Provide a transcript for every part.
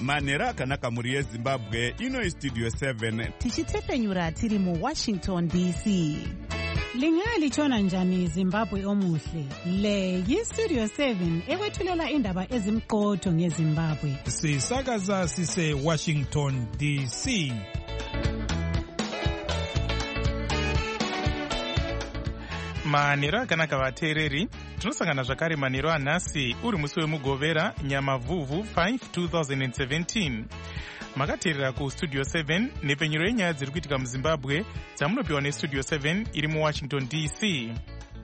manhero akanaka mhuri yezimbabwe. Ino istudio 7 tichitefenyura tiri muWashington DC. Lingalitshona njani Zimbabwe omuhle? Le yiStudio 7 ekwethulela indaba ezimqotho ngeZimbabwe. Sisakaza sise Washington DC. Manhero akanaka vateereri, tinosangana zvakare manhero anhasi uri musi wemugovera Nyamavhuvhu 5 2017. Makateerera kuStudio 7 nepenyero yenyaya dziri kuitika muZimbabwe dzamunopiwa neStudio 7 iri muWashington DC.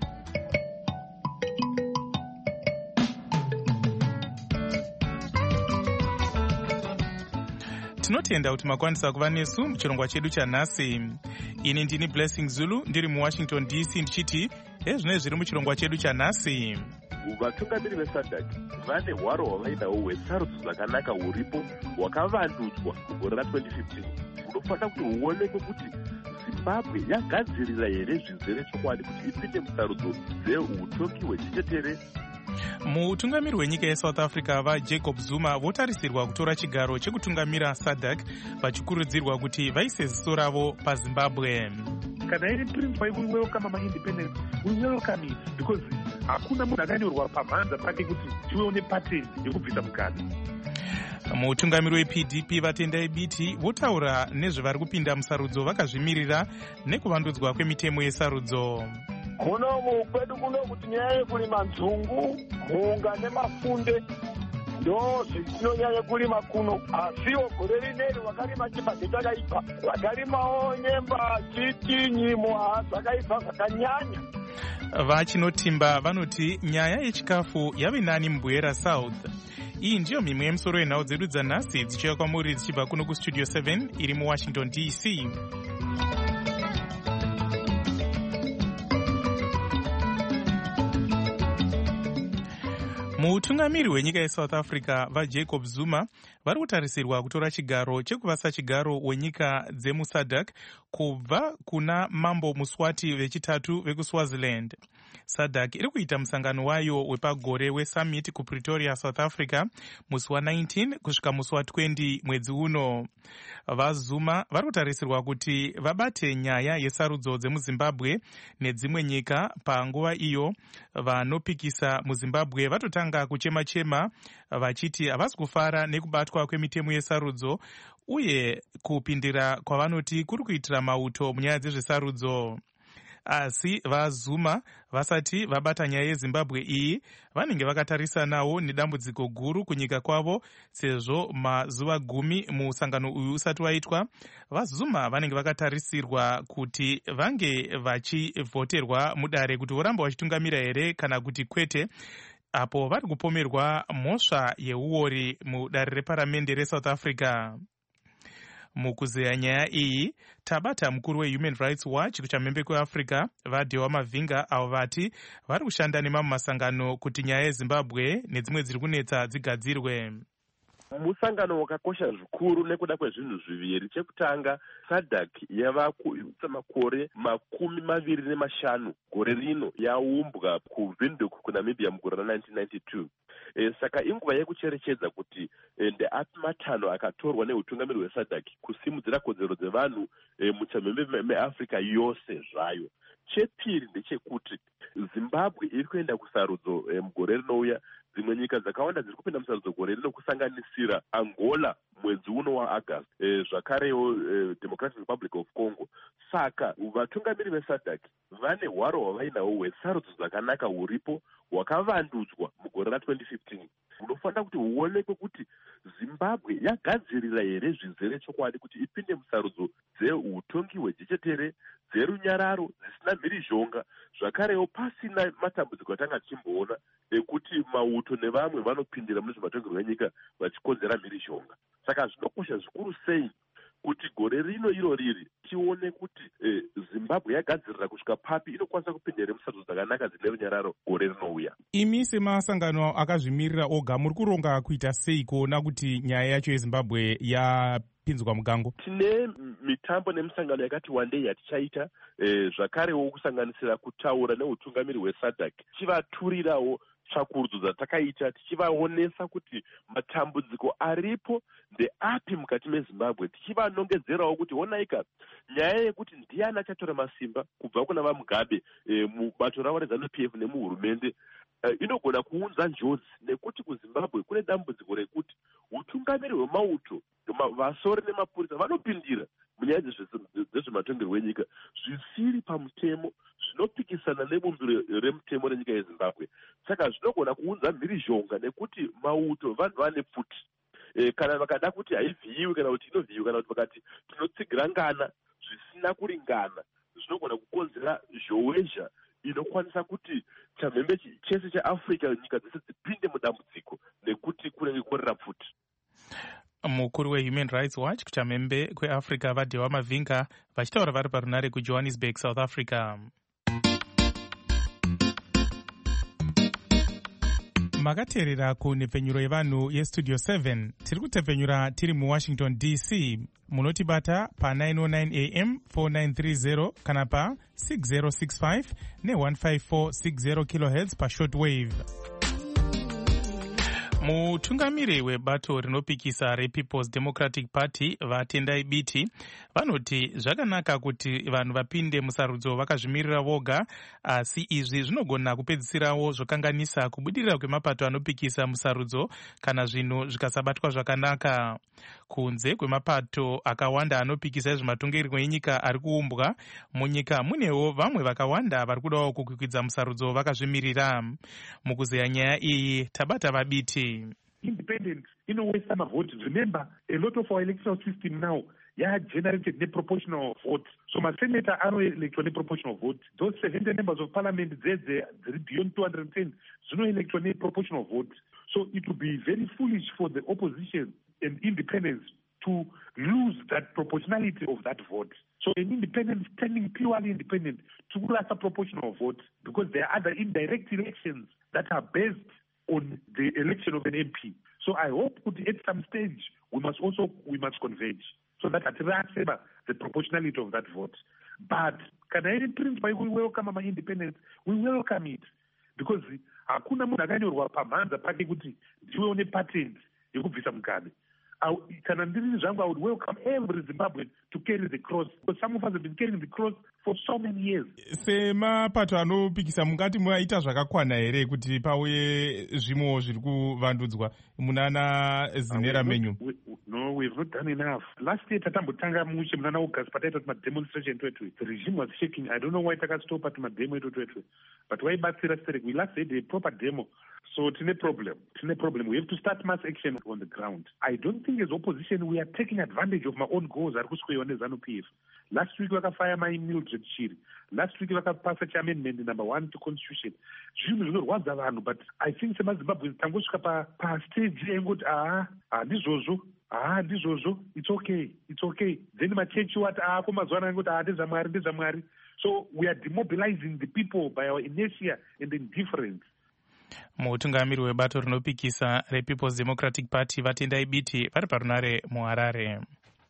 Tinotenda kuti makwanisa kuva nesu muchirongwa chedu chanhasi. Ini ndini Blessing Zulu ndiri muWashington DC ndichiti ezvino zviri muchirongwa chedu chanhasi. Vatungamiri veSADC vane hwaro hwavainawo hwesarudzo dzakanaka huripo hwakavandudzwa mugore ra2015. Unofanira kuti huonekwe kuti Zimbabwe yagadzirira here zvizere chokwadi kuti ipinde musarudzo dzeutongi hwechichetere. Mutungamiri wenyika yeSouth Africa vaJacob Zuma votarisirwa kutora chigaro chekutungamira SADC vachikurudzirwa kuti vaise ziso ravo paZimbabwe. Kana iri principle yekuwelcome ma-independence, we welcome it because hakuna munhu akanyorwa pamhanza pake kuti tione pattern yekubvisa mukadzi. Mutungamiri wePDP vatendai biti votaura nezvevari kupinda musarudzo vakazvimirira nekuvandudzwa kwemitemo yesarudzo. Kunomu kwedu kuno kuti nyaya yekurima nzungu, mhunga nemafunde ndo zvinonyanya kurima kuno. Asiwo gore rineri wakarima chibage chakaipa, wakarimawo nyemba, chiti, nyimo zvakaipa zvakanyanya. Vachinotimba vanoti nyaya yechikafu yave nani muBwera South. Iyi ndiyo mimwe yemisoro yenhau dzedu dzanhasi dzichiuya kwamuri dzichibva kuno kuStudio 7 iri muWashington DC. Mutungamiri wenyika yeSouth Africa vaJacob Zuma vari kutarisirwa kutora chigaro chekuvasa chigaro wenyika dzemuSADC kubva kuna Mambo Muswati vechitatu vekuSwaziland. SADC iri kuita musangano wayo wepagore weSummit kuPretoria, South Africa musi wa19 kusvika musi wa20 mwedzi uno. VaZuma vari kutarisirwa kuti vabate nyaya yesarudzo dzemuZimbabwe nedzimwe nyika. Panguva iyo vanopikisa muZimbabwe vatotanga kuchema-chema vachiti havasi kufara nekubatwa kwemitemo yesarudzo uye kupindira kwavanoti kuri kuitira mauto munyaya dzezvesarudzo. Asi vaZuma vasati vabata nyaya yeZimbabwe iyi vanenge vakatarisanawo nedambudziko guru kunyika kwavo sezvo mazuva 10 musangano uyu usati waitwa. VaZuma vanenge vakatarisirwa kuti vange vachivhoterwa mudare kuti voramba vachitungamira here kana kuti kwete, apo vari kupomerwa mhosva yeuori mudare reparamende reSouth Africa. Mukuzeya nyaya iyi tabata mukuru weHuman Rights Watch kuchamhembe kweAfrica vaDewa Mavinga avo vati vari kushanda nemamwe masangano kuti nyaya yeZimbabwe nedzimwe dziri kunetsa dzigadzirwe. Musangano wakakosha zvikuru nekuda kwezvinhu zviviri. Chekutanga, SADC yava kuita makore 25 gore rino yaumbwa kuVindhoek kuNamibia mugore ra1992. Saka inguva yekucherechedza kuti ndeapi matanho akatorwa neutungamiri hweSADC kusimudzira kodzero dzevanhu muchamhembe meAfrica yose zvayo. Chepiri ndechekuti Zimbabwe iri kuenda kusarudzo mugore rinouya. Dzimwe nyika dzakawanda dziri kupinda musarudzo gore rino kusanganisira Angola mwedzi uno waAgasti, zvakarewo Democratic Republic of Congo. Saka vatungamiri veSADC vane hwaro hwavainawo hwesarudzo dzakanaka huripo hwakavandudzwa mugore ra2015. Unofanira kuti huonekwe kuti Zimbabwe yagadzirira here zvizere chokwadi kuti ipinde musarudzo dzeutongi hwejechetere, dzerunyararo, dzisina mhirizhonga, zvakarewo pasina matambudziko atanga tichimboona ekuti mauto nevamwe vanopindira mune zvematongerwo enyika vachikonzera mhirizhonga. Saka zvinokosha zvikuru sei kuti gore rino iro riri tione kuti Zimbabwe yagadzirira kusvika papi inokwanisa kupinda here musarudzo dzakanaka dzine runyararo gore rinouya. Imi semasangano akazvimirira oga muri kuronga kuita sei kuona kuti nyaya yacho yeZimbabwe yapinzwa mugango? Tine mitambo nemisangano yakati wandei yatichaita, zvakarewo kusanganisira kutaura neutungamiri hweSADC chivaturirawo tsvakurudzo dzatakaita tichivaonesa kuti matambudziko aripo ndeapi mukati mezimbabwe, tichivanongedzerawo kuti onaika nyaya yekuti ndiani achatora masimba kubva kuna vamugabe mubato ravo reZANU-PF nemuhurumende inogona kuunza njodzi, nekuti kuzimbabwe kune dambudziko rekuti utungamiri hwemauto, vasori nemapurisa vanopindira munyaya dzezvematongerwo enyika zvisiri pamutemo, zvinopikisana nebumbiro remutemo renyika yezimbabwe. Saka zvinogona kuunza mhirizhonga nekuti mauto vanhu vane pfuti, kana vakada kuti haivhiyiwi kana kuti inovhiyiwa kana kuti vakati tinotsigira ngana zvisina kuringana, zvinogona kukonzera zhowezha inokwanisa kuti chamhembe chese chaAfrica nyika dzese dzipinde mudambudziko nekuti kunenge korera pfuti. Mukuru weHuman Rights Watch kuchamhembe kweAfrica vaDhewa Mavhinga vachitaura vari parunare kuJohannesburg, South Africa. Makateerera kunhepfenyuro yevanhu yestudio 7. Tiri kutepfenyura tiri muWashington DC. Munotibata pa909 AM 4930 kana pa 6065 ne15460 kHz pashortwave. Mutungamiri webato rinopikisa rePeople's Democratic Party vaTendai Biti vanoti zvakanaka kuti vanhu vapinde musarudzo vakazvimirira voga, asi izvi zvinogona kupedzisirawo zvokanganisa kubudirira kwemapato anopikisa musarudzo kana zvinhu zvikasabatwa zvakanaka. Kunze kwemapato akawanda anopikisa ezvematongerwo enyika ari kuumbwa, munyika munewo vamwe vakawanda vari kudawo kukwikwidza musarudzo vakazvimirira. Mukuzeya nyaya iyi tabata vaBiti. Independent waste votes. Remember, a lot of our electoral system now generated a proportional vote. So my senator are electoral proportional vote. Those 70 members of parliament, they're beyond 210, no electoral proportional vote. So it would be very foolish for the opposition and independents to lose that proportionality of that vote. So an independent, standing purely independent, to lose a proportional vote, because there are other indirect elections that are based on the election of an MP. So I hope that at some stage we must converge so that the proportionality of that vote. But Canadian principle, we welcome our independence. We welcome it because hakuna munhu akanyorwa pamhanza pake kuti ndiwe une patent yekubvisa mugabe. Kana ndiri zvangu, I would welcome every Zimbabwean to carry the cross, because some of us have been carrying the cross for so many years. Semapato anopikisa mungati muaita zvakakwana here kuti pauye zvimwewo zviri kuvandudzwa munana zinera menyu? No, we have not done enough. Last year tatambotanga mushe munana August pataita kuti mademonstration twetwe. The regime was shaking. I don't know why takastopa kuti mademo etu twetwe. But waibatsira sterek. We last had a proper demo. So it's a problem. We have to start mass action on the ground. I don't think as opposition we are taking advantage of my own goals. ZANU-PF. Last week we fire my Mildred Shiri. Last week we pass amendment number 1 to constitution. But I think some Zimbabwe tangosvika pa stage yenguti ndizvozvo, it's okay. Then machechi wati kumazuva anguti ndezvaMwari. So we are demobilizing the people by our inertia and indifference. Mutungamiri webato rinopikisa rePeople's Democratic Party vaTendai Biti vari parunare muHarare.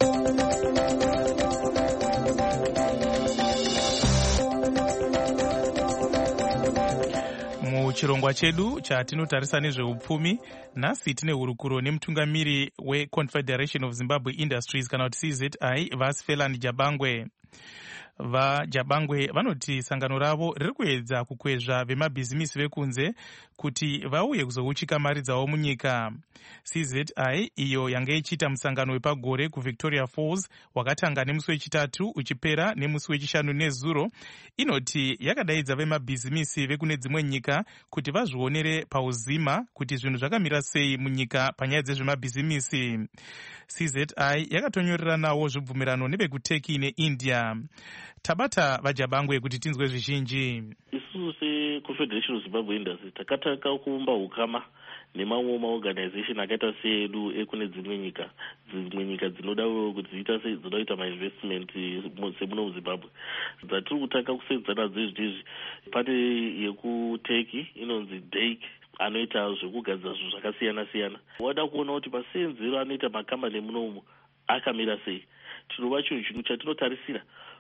Muchirongwa chedu chatinotarisa nezveupfumi, nhasi tine hurukuro nemutungamiri weConfederation of Zimbabwe Industries kana kuti CZI vaSphelan Jabangwe. VaJabangwe vanoti sangano ravo riri kuedza kukwezva vemabhizimisi vekunze kuti vauye kuzouchika mari dzavo munyika. CZI iyo yanga ichiita musangano wepagore kuVictoria Falls wakatanga nemusi wechitatu uchipera nemusi wechishanu nezuro, inoti yakadaidza vemabhizimisi vekune dzimwe nyika kuti vazvionere pauzima kuti zvinhu zvakamira sei munyika panyaya dzezvemabhizimisi. CZI yakatonyorera nawo zvibvumirano nevekuteki neIndia. Tabata vaJabangwe kuti tinzwe zvizhinji. Isusu seConfederation of Zimbabwe Industries takataka kuumba ukama nemamwe maorganization akaita seedu ekune dzimwe nyika dzinoda kuti dzinoita mainvestment semuno muZimbabwe. Dzatiri kutaka kusenzana nadzo izvizvi, pane yekuteki inonzi DAIC anoita zvekugadzira zvinhu zvakasiyana-siyana. Wada kuona kuti masenzero anoita makambani munomu akamira sei. Tinova chinhu chatinotarisira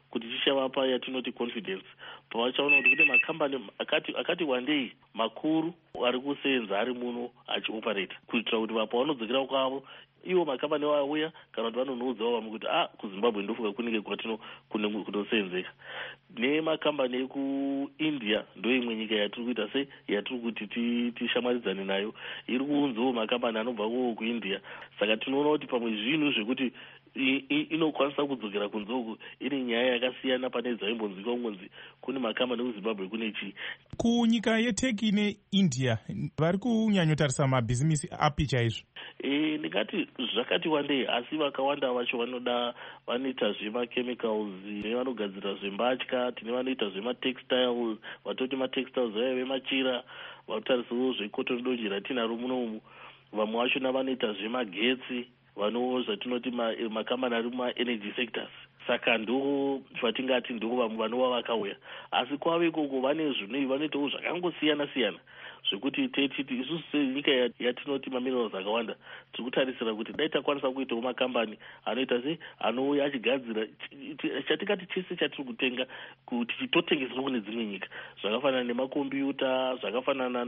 kuti chichavapa yatinoti confidence pavachaona kuti kune makambani akati wandei makuru ari kusenza ari muno achioperata kuitira kuti pavanodzokera kwavo ivo makambani vauya kana kuti vanonoudzawo vamwe kuti kuzimbabwe ndofuka kunenge kunosenzeka. Nemakambani ekuindia ndo imwe nyika yatiri kuita se yatiri kuti tishamwaridzane nayo iri kuunzawo makambani anobva kuindia. Saka tinoona kuti pamwe zvinhu zvekuti inokwanisa kudzokera kunzoku iri nyaya yakasiyana pane dzaimbonzika ungonzi kune makambani ekuzimbabwe kune chii. Kunyika yeTurkey neIndia vari kunyanyotarisa mabhizimisi api chaizvo? Ndingati zvakati wandei, asi vakawanda vacho vanoita zvemachemicals, nevanogadzira zvembatya, tine vanoita zvematextiles, vatoti matextiles vaive machira, vanotarisawo zvecotton donje ratinaro munomu. Vamwe vacho vanoita zvemagetsi, vanowo zvatinoti makambani ari mumaenergy sectors. Saka ndo vatingati ndo vamwe vanova vakauya, asi kwave ikoko vanoitawo zvakangosiyana siyana zvekuti teiti isusu senyika yatinoti maminerals akawanda tiri kutarisira kuti dai takwanisa kuitawo makambani anoita se anouya achigadzira chatingati chese chatiri kutenga kuti chitotengeswa kune dzimwe nyika, zvakafanana nemakombiyuta, zvakafanana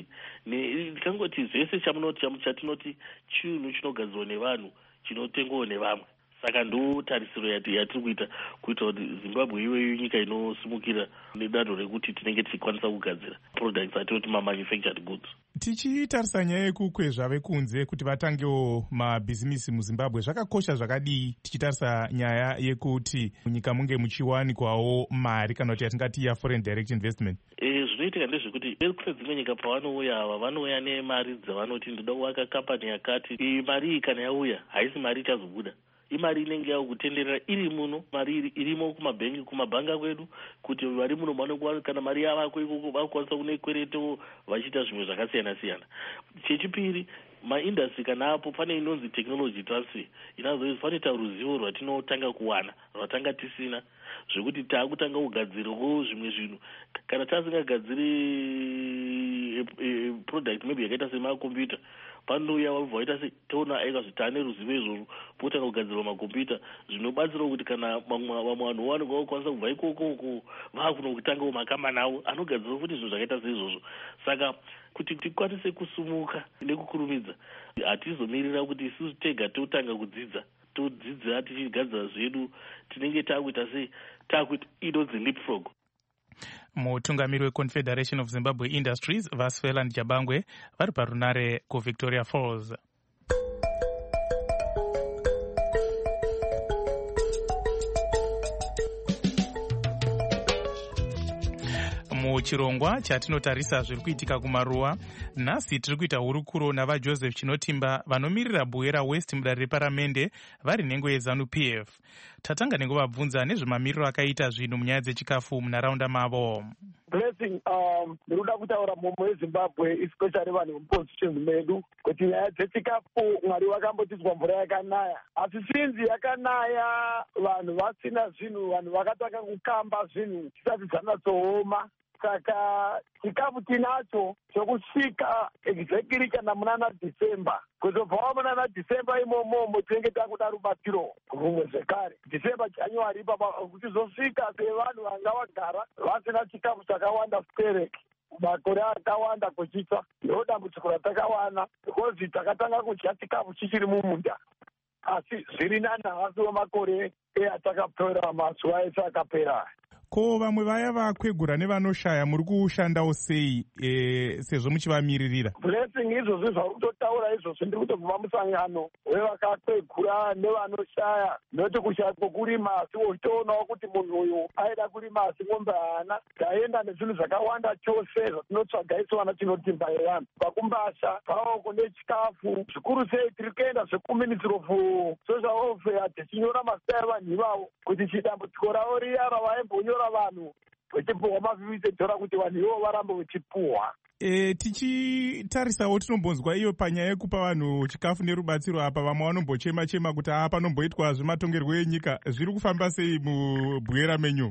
ndikangoti zvese chatinoti chinhu chinogadzirwa nevanhu chinotengwawo nevamwe. Saka ndo tarisiro yatiri kuita kuti Zimbabwe iweyo nyika inosimukira nedanho rekuti tinenge tichikwanisa kugadzira products atinoti mamanufactured goods. Tichitarisa nyaya yekukwezva vekunze kuti vatangewo mabhizimisi muZimbabwe, zvakakosha zvakadii tichitarisa nyaya yekuti munyika munge muchiwanikwawo mari kana kuti yatingati foreign direct investment? Zvinoitika ndezvekuti kune dzimwe nyika pavanouya ava vanouya nemari dzavanoti ndoda kuvaka kambani yakati. Iyi mari iyi kana yauya haisi mari ichazobuda, imari inenge yakutenderera iri muno, mari irimo kumabhanga kwedu, kuti vari muno kana mari yavako ikoko vakukwanisa kunekwereto vachiita zvimwe zvakasiyana siyana. Chechipiri, maindustry kana apo pane inonzi technology transfer, inazoizvi panoita ruzivo rwatinotanga kuwana rwatanga tisina, zvekuti taakutanga kugadzirawo zvimwe zvinhu. Kana tasingagadziri product maybe yakaita semakombiyuta, panouya vabva vaita se toona aikazi taane ruzivo izvozvo potanga kugadzirwa makombiyuta, zvinobatsirawo kuti kana vamwe vanhu vanogwa kukwanisa kubva ikoko vakuno kutangawo makambani avo anogadzirawo futi zvinhu zvakaita seizvozvo. Saka kuti tikwanise kusumuka nekukurumidza hatizomirira kuti isusu tega totanga todzidza tichigadzira zvedu, tinenge takuita sei takuita inonzi leapfrog. Mutungamiri weConfederation of Zimbabwe Industries Vasveland Jabangwe vari parunare kuVictoria Falls. Muchirongwa chatinotarisa zviri kuitika kumaruwa, nhasi tiri kuita hurukuro navaJoseph Chinotimba vanomirira bhuye raWest mudare reparamende vari nhengo yeZANU-PF. Tatanga nekuvabvunza nezvemamiriro akaita zvinhu munyaya dzechikafu munharaunda mavo. Blessing, ndinoda kutaura mumwe weZimbabwe especially vanhu vemupositions medu kuti nyaya dzechikafu Mwari vakambotizwa mvura yakanaya, asi sinzi yakanaya vanhu vasina zvinhu, vanhu vakatanga kukamba zvinhu zvisati dzanyatsooma. Saka chikafu tinacho chokusvika exactly kana munana December, kuzobvawo munana December imomo tinenge takuda rubatsiro rumwe zvekare. December January ipapa kuchizosvika sevanhu vanga vagara vasina chikafu chakawanda stereki makore akawanda kuchitsva, ndo dambudziko ratakawana because takatanga kudya chikafu chichiri mumunda, asi zviri nanhasi wemakore atakapera mazuva ese akapera. Ko vamwe vaya vakwegura nevanoshaya muri kushandawo sei sezvo muchivamiririra? Blessing, izvozvo zvari kutotaura izvozvo ndiri kutobva musangano wevakakwegura nevanoshaya, noti kushaya kwokurima, asi uchitoonawo kuti munhu uyu aida kurima asi ng'ombe haana. Taenda nezvinhu zvakawanda chose zvatinotsvaga isu vana Chinotimba yevanhu pakumbasha pavo kune chikafu. Zvikuru sei tiri kuenda zvekuministry of social welfare tichinyora mazita evanhu ivavo kuti chidambudziko ravo riya ravaimbonya vanhu vechipuhwa mavhivisetora kuti vanhu ivo varambe vechipuhwa. Tichitarisawo tinombonzwa iyo panyaya yekupa vanhu chikafu nerubatsiro apa, vamwe vanombochema kuti panomboitwa zvematongerwo enyika. Zviri kufamba sei mubhuye menyu?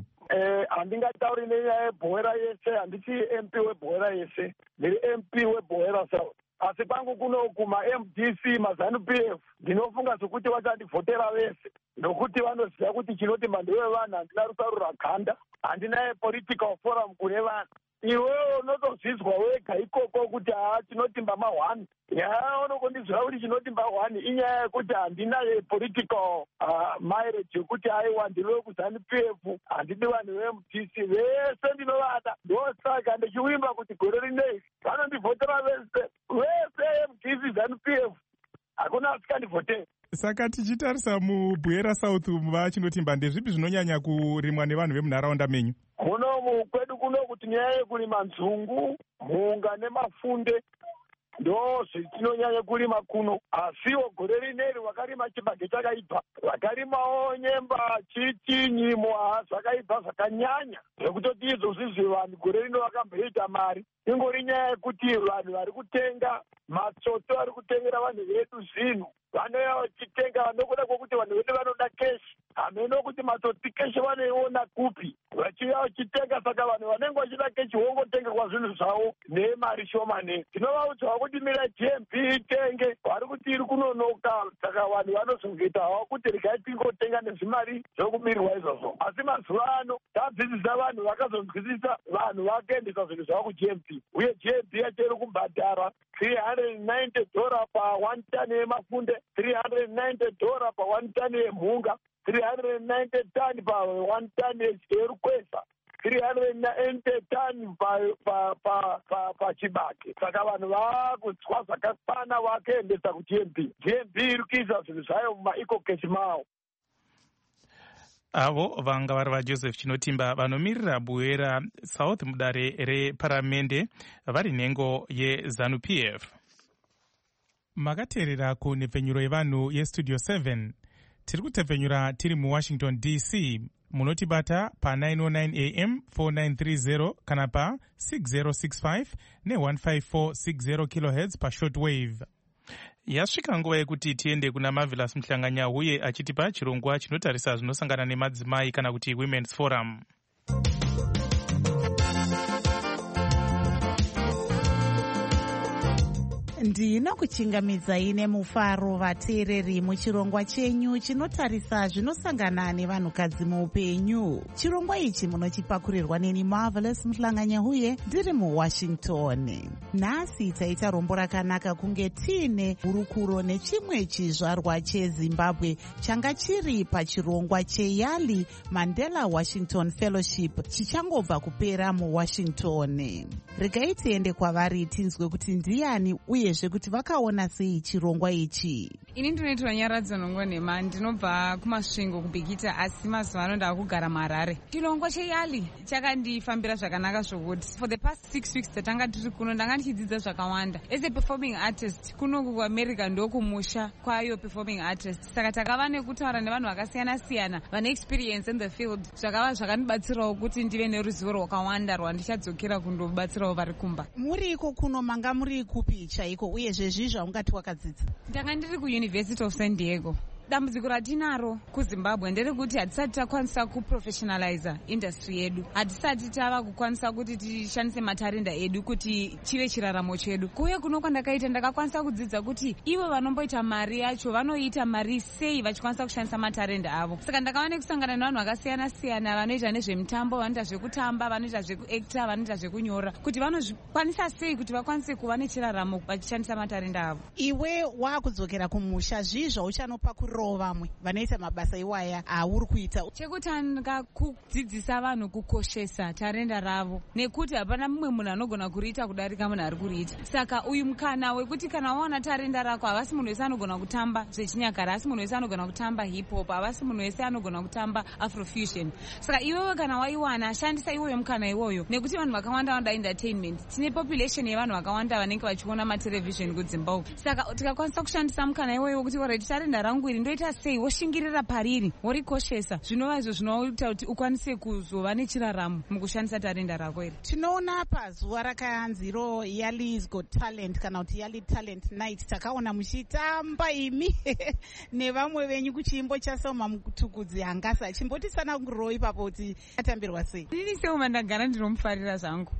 Handingatauri nenyaya yebhoera yese, handisi MP webhoera yese, ndiri MP webhoera South. asi kwangu kuno kuma-MDC maZANU-PF ndinofunga sokuti vachandivhotera vese, nokuti vanoziva kuti chinoti mhando wevanhu handina rusaro rwakanda, handina political forum kune vanhu. Iwewe unotozvizwa wega ikoko kuti chinotimba ma1 unokondizvira kuti chinotimba 1 inyaya yekuti handina political mileage yekuti aiwa ndiri kuZANU-PF, handidi vanhu veMDC vese ndinovada. Ndosaka ndichiwimba kuti gore rinei vanondivhotera vese MDC ZANU-PF, hakuna asikandivhotera. Saka tichitarisa muBwera South vachinotimba, ndezvipi zvinonyanya kurimwa nevanhu vemunharaunda menyu? Kuno kwedu kuno kuti nyaya yekurima nzungu, mhunga nemafunde ndo zvinonyanya kurima kuno. Asiwo gore rineri wakarima chibage chakaibva, wakarimawo nyemba, chiti, nyimo, zvakaibva zvakanyanya zvekutoti izvozvizvi vanhu gore rino vakamboita mari. Ingori nyaya yekuti vanhu vari kutenga matsoto, vari kutengera vanhu vedu zvinhu, vanouya vachitenga vanokuda kwokuti vanhu vedu vanoda keshi, hameno kuti matsotsi keshi vanoiona kupi, vachiuya vachitenga. Saka vanhu vanenge vachida keshi vongotengerwa zvinhu zvavo nemari shomane. Tinovaudzawo kuti mira GMP itenge, vari kuti iri kunonoka. Saka vanhu vanozongoita havo kuti regai tingotenga nezvimari zvokumirirwa izvozvo. Asi mazuva ano tadzidzisa vanhu, vakazonzwisisa vanhu, vakaendesa zvinhu zvavo kuGMP, uye GMP yacho iri kubhadhara $390 pa1 tani yemafunde, $390 pa1 tani yemhunga, $390 tani pa1 tani yerukwesa, $390 tani pachibage. Saka vanhu vakudzwa zvakakwana, vakaendesa kuGMP. GMP iri kuisa zvinhu zvayo mumaecocash mavo. Avo vanga vari vaJoseph Chinotimba vanomirira Bwera South mudare reparamende vari nhengo yeZANU-PF. Makateerera kunhepfenyuro yevanhu yestudio 7. Tiri kutepfenyura tiri muWashington DC. Munotibata pa 909 AM 4930 kana pa 6065 ne15460 kHz pa shortwave. Yasvika nguva yekuti tiende kuna Marvelous Muhlanganya uye achitipa chirongwa chinotarisa zvinosangana nemadzimai kana kuti Women's Forum. Ndinokuchingamidzai nemufaro vateereri muchirongwa chenyu chinotarisa zvinosangana nevanhukadzi muupenyu. Chirongwa ichi munochipakurirwa neni Marvelous Muhlanganya uye ndiri muWashington. Nhasi taita rombo rakanaka kunge tiine hurukuro nechimwe chizvarwa cheZimbabwe changa chiri pachirongwa cheYali Mandela Washington Fellowship chichangobva kupera muWashington. Regai tiende kwavari tinzwe kuti ndiani uyezve kuti vakaona sei chirongwa ichi. Ini ndinoitwa Nyaradzo Nongonhema, ndinobva kumasvingo kubhikita, asi mazuva ano ndava kugara muHarare. Chirongwa cheYali chakandifambira zvakanaka zvokuti for the past 6 weeks tatanga tiri kuno ndanga ndichidzidza zvakawanda. As a performing artist kuno kuAmerica ndokumusha kwayo performing artist, saka takava nekutaura nevanhu vakasiyana siyana vane experience in the field. Zvakava zvakandibatsirawo kuti ndive neruzivo rwakawanda rwandichadzokera kundobatsirawo vari kumba. Muri iko kuno manga muri kupi chaiko uyezve zvizvi ungati wakadzidza? Ndanga ndiri kuUniversity of San Diego. Dambudziko ratinaro kuZimbabwe nderekuti hatisati takwanisa kuprofessionaliza industry yedu, hatisati tava kukwanisa kuti tishandise matarenda edu kuti chive chiraramo chedu. Kuuye kuno kwandakaita ndakakwanisa kudzidza kuti ivo vanomboita mari yacho vanoita mari sei vachikwanisa kushandisa matarenda avo. Saka ndakava nekusangana nevanhu vakasiyana siyana vanoita nezvemitambo, vanoita zvekutamba, vanoita zvekuacta, vanoita zvekunyora, kuti vanozvikwanisa sei kuti vakwanise kuva nechiraramo vachishandisa matarenda avo. Iwe wakudzokera kumusha, zvizvo uchanopa vamwe vanoita mabasa iwaya auri kuita? Chekutanga kudzidzisa vanhu kukoshesa tarenda ravo, nekuti hapana mumwe munhu anogona kuriita kudarika munhu ari kuriita. Saka uyu mukana wekuti kana waona tarenda rako, havasi munhu wese anogona kutamba zvechinyakare, havasi munhu wese anogona kutamba hip hop, havasi munhu wese anogona kutamba afrofusion. Saka iwewe kana waiwana, shandisa iwoyo mukana iwoyo, nekuti vanhu vakawanda vanoda entertainment. Tine population yevanhu vakawanda vanenge vachiona matelevision kuZimbabwe. Saka tikakwanisa kushandisa mukana iwoyo wekuti already tarenda rangu iri ndoita sei, woshingirira pariri, worikoshesa, zvinova izvo zvinoita kuti ukwanise kuzova nechiraramo mukushandisa tarenda rako iri. Tinoona pazuva rakayanzi Yali's Got Talent kana kuti Yali Talent Night, takaona muchitamba imi nevamwe venyu kuchiimbo chaSoma Mutukudzi Hangasa. Chimbotisana kuroi ipapo kuti atambirwa sei? Ini seuma ndagara ndinomufarira zvangu.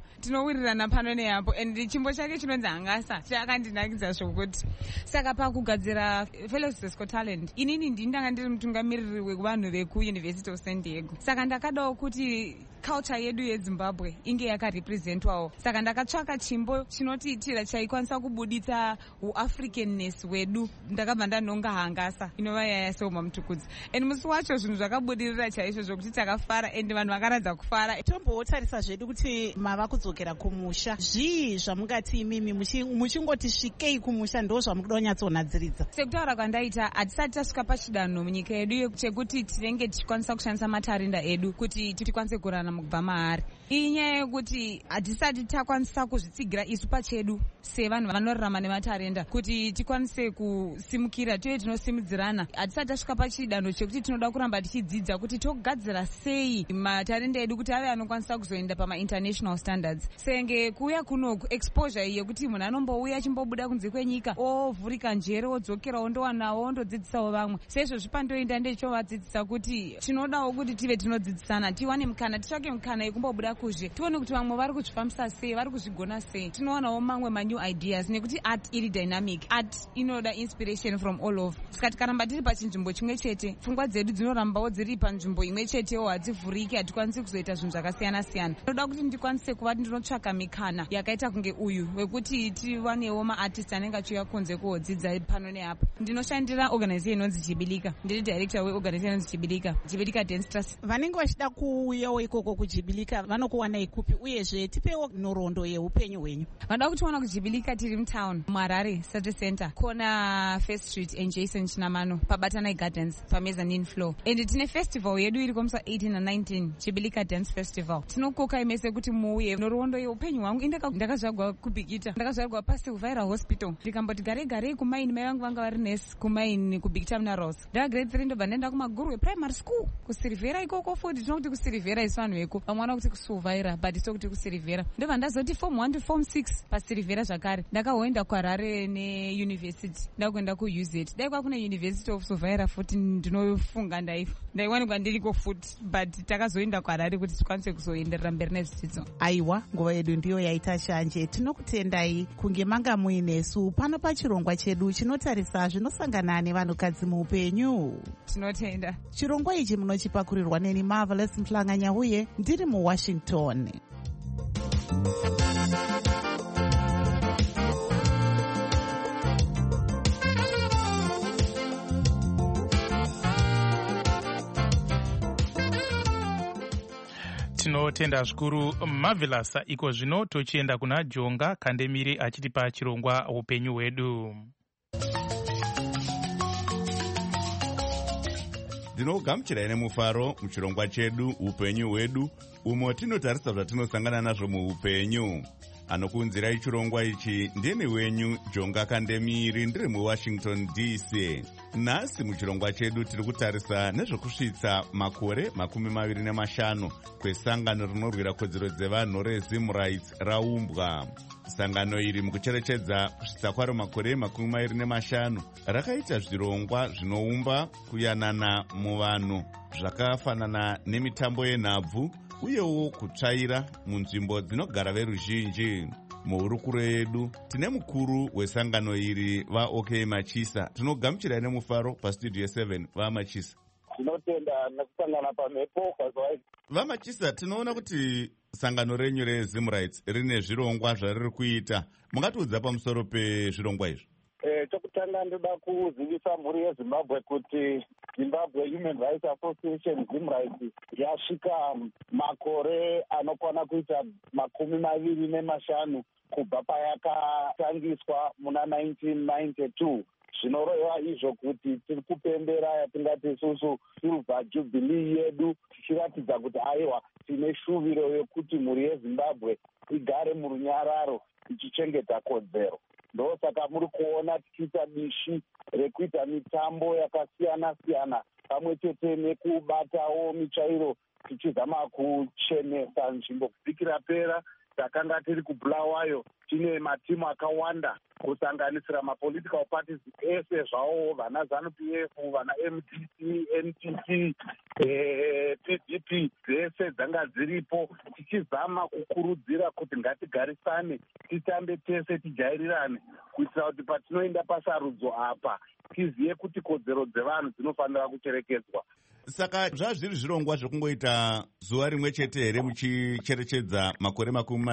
tinowirirana pano neapo, and chimbo chake chinonzi Hangasa chakandinakidza zvokuti. Saka pakugadzira Fellows Got Talent, inini ndanga ndiri mutungamiriri wevanhu vekuUniversity of San Diego. Saka ndakadawo kuti culture yedu yeZimbabwe inge yakarepresentwawo. Saka ndakatsvaka chimbo chinotiitira chaikwanisa kubuditsa uAfricanness wedu. Ndakabva ndanonga Hangasa inova yaya seuma mutukudzi, and musi wacho zvinhu zvakabudirira chaizvo zvokuti takafara and vanhu vakaradza kufara. Tombotarisa zvedu kuti mava kudzokera kumusha. Zvii zvamungati imimi muchingoti svikei kumusha ndo zvamukuda kunyatsonhadziridza? Sekutaura kwandaita, hatisati tasvika pachidanho munyika yedu chekuti tinenge tichikwanisa kushandisa matarenda edu kuti tikwanise kurarama mukubva maari. Iyi nyaya yekuti hatisati takwanisa kuzvitsigira isu pachedu sevanhu vanorarama nematarenda kuti tikwanise kusimukira tive tinosimudzirana. Hatisati tasvika pachidanho chekuti tinoda kuramba tichidzidza kuti togadzira sei matarenda edu kuti ave anokwanisa kuzoenda pama-international standards. Senge kuuya kunoku exposure iyi yekuti munhu anombouya achimbobuda kunze kwenyika ovhurika njere odzokera ondowanawo ondodzidzisawo vamwe. Seizvozvi pandoenda ndechovadzidzisa kuti tinodawo kuti tive tinodzidzisana, tiwane mukana, titsvake mukana yekumbobuda kuzve, tione kuti vamwe vari kuzvifambisa sei, vari kuzvigona sei, tinowanawo mamwe manew ideas, nekuti art iri dynamic, art inoda inspiration from all over. Saka tikaramba tiri pachinzvimbo chimwe chete, pfungwa dzedu dzinorambawo dziri panzvimbo imwe chetewo, hadzivhuriki, hatikwanisi kuzoita zvinhu zvakasiyana siyana. Tinoda kuti ndikwanise kuva ndinotsvaka mikana yakaita kunge uyu wekuti tiwanewo maartist anenge achiuya kunze kuodzidza pano neapo. Ndinoshandira organization inonzi Jibilika, ndiri director weorganization inonzi Jibilika Dance Trust. Vanenge vachida kuuyawo ikoko kujibilika vanokuwanai kupi, uyezve tipewo nhoroondo yeupenyu hwenyu? Vanoda kutiwana kujibilika tiri mutown muHarare City Center, kona First Street and Jason Chinamano, paBatanai Gardens, pamezzanine floor. And tine festival yedu iri komusi 18 and 19, Jibilika Dance Festival. Tinokoka imese kuti muuye. Nhoroondo yeupenyu hwangu ndakazvarwa kubhikita, ndakazvarwa paSilvira Hospital, ndikamboti garei kumaini, mai vangu vanga vari nesi kumaini kuBig Terminals. Ndava grade 3 ndobva ndaenda kuMagurwe Primary School kuSilvera ikoko futi. Tinokuti kuSilvera isu vanhu veko, vamwe vanokuti kuSilvira but tokuti kuSilvera. Ndobva ndazoti form 1 to form 6 paSilvera zvakare. Ndakahoenda kuHarare neuniversity, ndakuenda kuUZ. Dai kwakune University of Silvira futi ndinofunga ndaiwanikwa ndiriko futi, but takazoenda kuHarare kuti tikwanise kuzoenderera mberi nezvidzidzo. Aiwa, nguva yedu ndiyo yaita shanje. Tinokutendai kunge manga muinesu pano pachirongwa chedu chinotarisa zvinosangana nevanhukadzi muupenyu. Tinotenda. Chirongwa ichi munochipakurirwa neni Marvelous Mhlanganya uye ndiri muWashington. Tinotenda zvikuru Marvelous. Iko zvino tochienda kuna Jonga Kandemire achitipa chirongwa upenyu hwedu. Ndinogamuchirai nemufaro muchirongwa chedu upenyu hwedu, umo tinotarisa zvatinosangana nazvo muupenyu. Anokuunzirai chirongwa ichi ndini wenyu Jonga Kandemire, ndiri muWashington DC. Nhasi muchirongwa chedu tiri kutarisa nezvekusvitsa makore 25 kwesangano rinorwira kodzero dzevanhu reZim Rights raumbwa. Sangano iri mukucherechedza kusvitsa kwaro makore 25 rakaita zvirongwa zvinoumba kuyanana muvanhu zvakafanana nemitambo yenhabvu uyewo kutsvaira munzvimbo dzinogara veruzhinji. Muhurukuro yedu tine mukuru wesangano iri vaOK Machisa. Tinogamuchirai nemufaro pastudio 7 vaMachisa. Tinotenda nekusangana pamhepo kwazwai. VaMachisa, tinoona kuti sangano renyu reZim Rights rine zvirongwa zvariri kuita. Mungatiudza pamusoro pezvirongwa izvi? Chokutanga ndoda kuzivisa mhuri yeZimbabwe kuti Zimbabwe Human Rights Association Zim Rights yasvika makore anokwana kuita 25 kubva payakatangiswa muna 1992. Zvinoreva izvo kuti tiri kupembera yatingati isusu silver jubilee yedu, tichiratidza kuti aiwa tine shuviro yekuti mhuri yeZimbabwe igare murunyararo ichichengeta kodzero. Ndosaka muri kuona tichiita bishi rekuita mitambo yakasiyana siyana pamwe chete nekubatawo mitsvairo tichizama kuchenesa nzvimbo. Kusvikira pera takanga tiri kuBulawayo tine matimu akawanda kusanganisira mapolitical parties ese zvawo, vana ZANU-PF, vana MDC, NTT, PDP dzese dzanga dziripo, tichizama kukurudzira kuti ngatigarisane, titambe tese, tijairirane, kuitira kuti patinoenda pasarudzo apa tizive kuti kodzero dzevanhu dzinofanira kucherekedzwa. Saka zvazviri zvirongwa zvokungoita zuva rimwe chete here muchicherechedza makore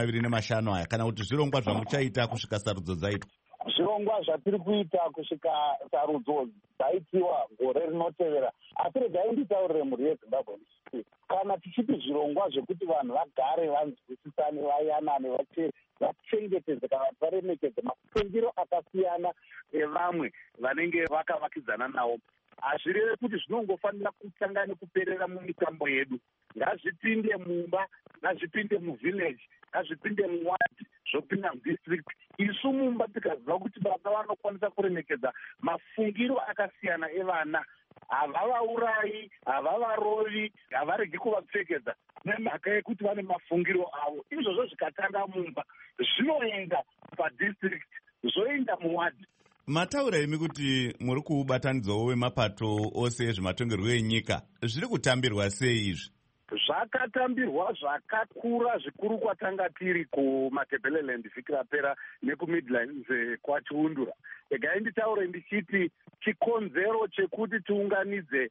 25 aya, kana kuti zvirongwa zvamuchaita kusvika sarudzo dzaitwa? Zvirongwa zvatiri kuita kusvika sarudzo dzaitiwa gore rinotevera. Asi regai nditaurire mhuri yeZimbabwe ndichiti kana tichiti zvirongwa zvekuti vanhu vagare vanzwisisane, vayanane, vachengetedze kana kuti varemekedze mafungiro akasiyana evamwe vanenge vakavakidzana navo, hazvireve kuti zvinongofanira kutanga nekuperera mumitambo yedu. Ngazvipinde mumba, ngazvipinde muvhileji, ngazvipinde muwadi, zvopinda mudistrict. Isu mumba tikaziva kuti baba vanokwanisa kuremekedza mafungiro akasiyana evana, havavaurayi, havavarovi, havaregi kuvapfekedza nemhaka yekuti vane mafungiro avo. Izvozvo zvikatanga mumba zvinoenda padistrict, zvoenda muwadi. Mataura imi kuti muri kubatanidzwawo wemapato ose ezvematongerwo enyika, zviri kutambirwa sei izvi? Zvakatambirwa zvakakura zvikuru kwatanga tiri kuMatabeleland Vikrapera nekuMidlands kwaChiundura. Egai nditaure ndichiti chikonzero chekuti tiunganidze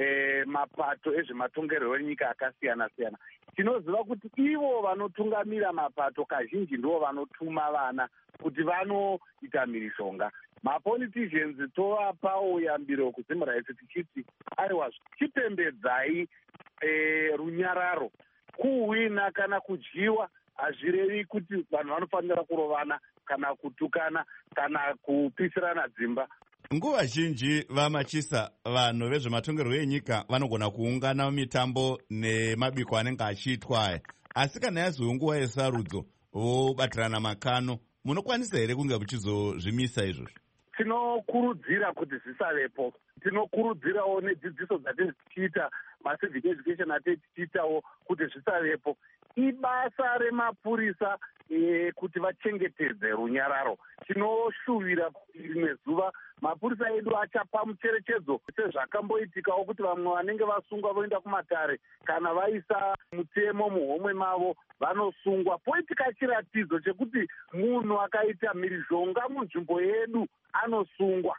mapato ezvematongerwo enyika akasiyana siyana. Tinoziva kuti ivo vanotungamira mapato kazhinji ndivo vanotuma vana kuti vanoita mhirizhonga. Mapoliticians tovapawo yambiro kuZimrise tichiti aiwa chipembedzai runyararo. Kuhwina kana kudyiwa hazvirevi kuti vanhu vanofanira kurovana kana kutukana kana kupisirana dzimba. Nguva zhinji vaMachisa, vanhu vezvematongerwo enyika vanogona kuungana mitambo nemabiko anenge achiitwa aya, asi kana yazova nguva yesarudzo vobatirana makano, munokwanisa here kunge muchizozvimisa izvozvo? Tinokurudzira kuti zvisavepo. Tinokurudzirawo nedzidziso dzatiri tichiita, macivic education atiri tichiitawo kuti zvisavepo. Ibasa remapurisa kuti vachengetedze runyararo. Tinoshuvira kuti rimwe zuva mapurisa edu achapa mucherechedzo sezvakamboitikawo kuti vamwe vanenge vasungwa voenda kumatare kana vaisa mutemo muhomwe mavo vanosungwa. Poitika chiratidzo chekuti munhu akaita mhirizhonga munzvimbo yedu anosungwa.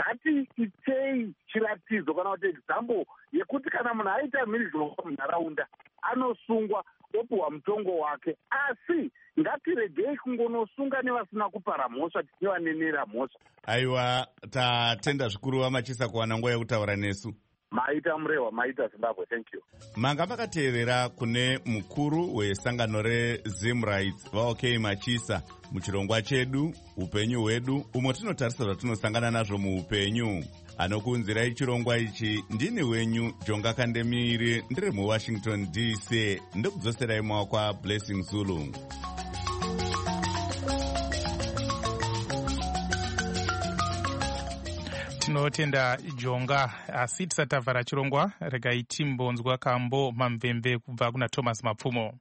Ngatiitei chiratidzo kana kuti example yekuti kana munhu aita mhirizhonga munharaunda anosungwa opuhwa mutongo wake. Asi ngatiregei kungonosunga nevasina kupara mhosva tichivanenera mhosva. Aiwa, tatenda zvikuru vaMachisa kuwana nguva yekutaura nesu. Maita murehwa, maita Zimbabwe, thank you. Manga makateerera kune mukuru wesangano reZimrise vaOK Machisa muchirongwa chedu upenyu hwedu, umo tinotarisa zvatinosangana nazvo muupenyu. Anokuunzirai chirongwa ichi ndini wenyu Jonga Kandemire, ndiri muWashington DC, ndikudzoserai maoko aBlessing Zulu. Tinotenda Jonga. Asi tisati tavhara chirongwa, regai timbonzwa kambo mamvemve kubva kuna Thomas Mapfumo.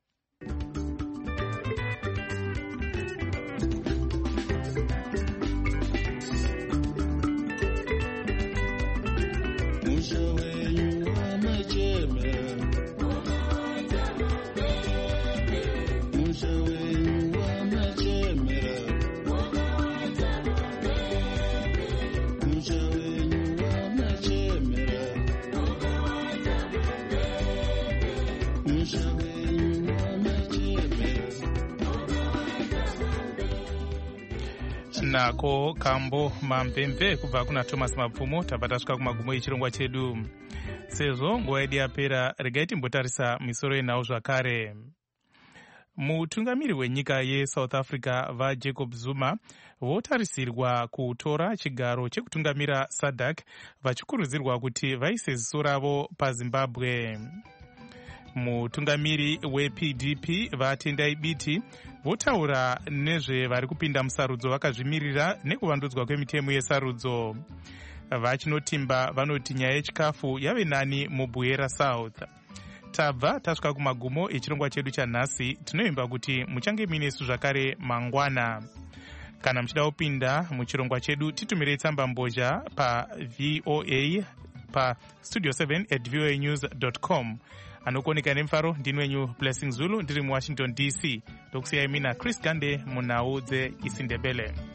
Nako kambo mamvemve kubva kuna Thomas Mapfumo. Tabva tasvika kumagumo echirongwa chedu. Sezvo nguva yedu yapera, regai timbotarisa misoro yenhau zvakare. Mutungamiri wenyika yeSouth Africa vaJacob Zuma votarisirwa kutora chigaro chekutungamira SADC, vachikurudzirwa kuti vaise ziso ravo paZimbabwe. Mutungamiri wePDP vaTendai Biti votaura nezvevari kupinda musarudzo vakazvimirira nekuvandudzwa kwemitemo yesarudzo. Vachinotimba vanoti nyaya yechikafu yave nani muBuyera South. Tabva tasvika kumagumo echirongwa chedu chanhasi. Tinoimba kuti muchange minesu zvakare mangwana. Kana muchida kupinda muchirongwa chedu, titumirei tsamba mbozha paVOA pastudio7@voanews.com. anokuoneka nemufaro ndini wenyu Blessing Zulu ndiri muwashington DC. Ndokusiyai mina Chris Gande munhau dzeIsindebele.